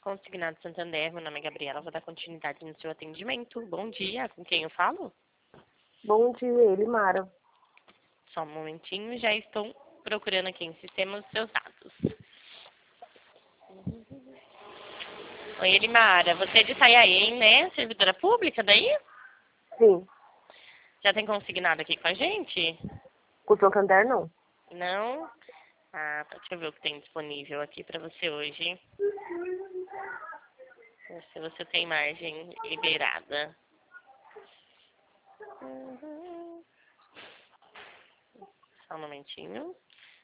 Consignado Santander, meu nome é Gabriela, vou dar continuidade no seu atendimento. Bom dia, com quem eu falo? Bom dia, Elimara. Só um momentinho, já estou procurando aqui em sistema os seus dados. Oi, Elimara, você é de Itanhaém, né? Servidora pública daí? Sim. Já tem consignado aqui com a gente? Com o Santander, não. Não? Ah, deixa eu ver o que tem disponível aqui para você hoje. Ver se você tem margem liberada. Só um momentinho.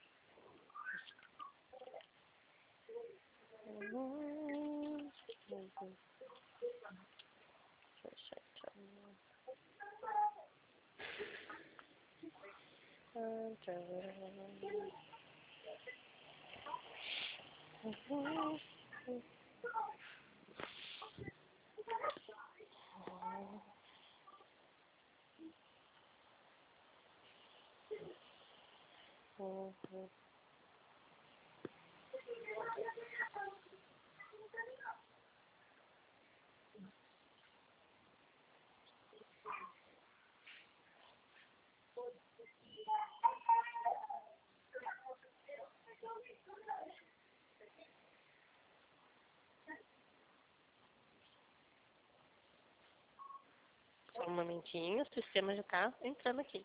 Só um momentinho, o sistema já está entrando aqui.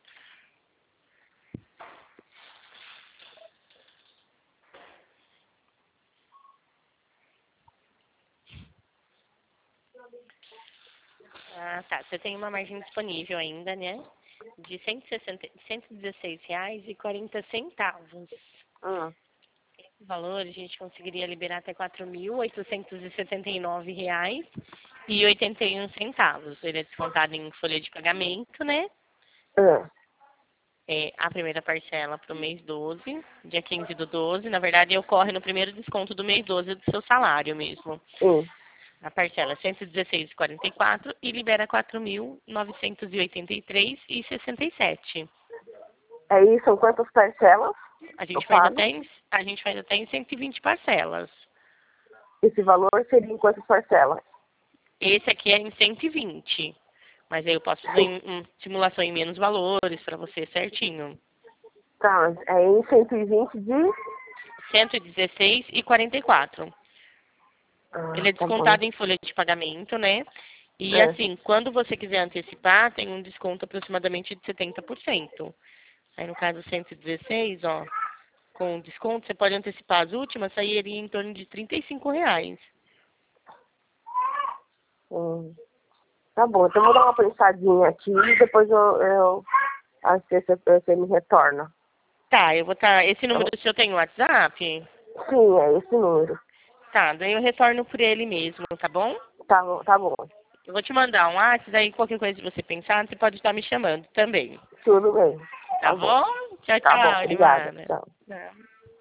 Ah, tá. Você tem uma margem disponível ainda, né? De R$ 116,40. Esse valor a gente conseguiria liberar até R$ 4.879,81. Ele é descontado em folha de pagamento, né? A primeira parcela para o mês 12, dia 15/12. Na verdade, ocorre no primeiro desconto do mês 12 do seu salário mesmo. A parcela é 116,44 e libera R$ 4.983,67. Aí são quantas parcelas? A gente faz até em 120 parcelas. Esse valor seria em quantas parcelas? Esse aqui é em 120. Mas aí eu posso fazer simulação em menos valores para você certinho. Tá, é em 120 de... 116,44. Ele é tá descontado bom. em folha de pagamento, né? E assim, quando você quiser antecipar, tem um desconto aproximadamente de 70%. Aí no caso 116, ó, com desconto, você pode antecipar as últimas, sairia em torno de R$ 35. Tá bom, então eu vou dar uma pensadinha aqui e depois acho que você me retorna. Tá, eu vou esse número do senhor tem no WhatsApp? Sim, é esse número. Tá, daí eu retorno por ele mesmo, tá bom? Tá bom, tá bom. Eu vou te mandar um WhatsApp, daí qualquer coisa que você pensar, você pode estar me chamando também. Tudo bem. Tá bom? Tchau, Tá bom, tchau, obrigada. Elimara. Tchau. Não.